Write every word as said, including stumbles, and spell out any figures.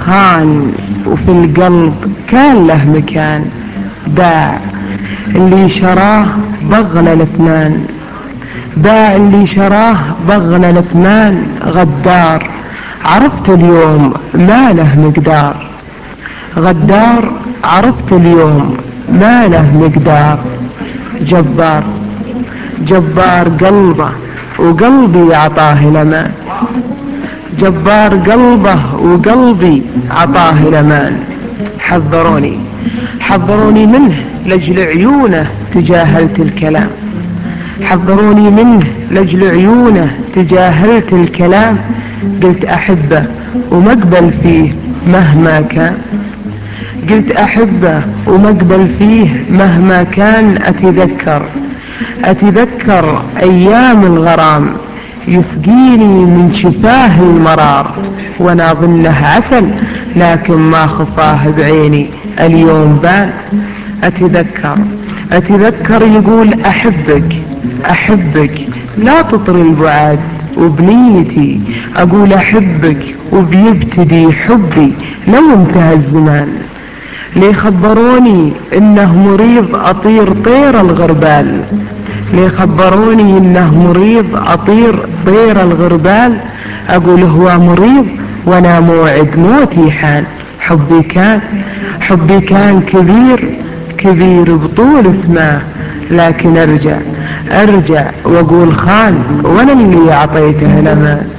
خان وفي القلب كان له مكان. باع اللي شراه بغلى الاثمان، باع اللي شراه بغلى الاثمان. غدار عرفت اليوم ما له مقدار، غدار عرفت اليوم ما له مقدار. جبار جبار قلبه وقلبي عطاه الأمان، جبار قلبه وقلبي عطاه الأمان. حذروني حذروني منه لأجل عيونه تجاهلت الكلام، حذروني منه لأجل عيونه تجاهلت الكلام. قلت أحبه ومقبل فيه مهما كان، قلت أحبه ومقبل فيه مهما كان. أتذكر أتذكر أيام الغرام يسقيني من شفاه المرار، وانا ظنه عسل لكن ما خفاه بعيني اليوم بان. أتذكر أتذكر يقول أحبك أحبك لا تطر البعاد، وبنيتي أقول أحبك وبيبتدي حبي لو انتهى الزمان. لي خبروني إنه مريض أطير طير الغربال، لي خبروني إنه مريض أطير طير الغربال. أقول هو مريض وانا موعد موتي حان. حبي كان حبي كان كبير كبير بطول اسمه، لكن ارجع ارجع واقول خان وانا اللي اعطيته الامان.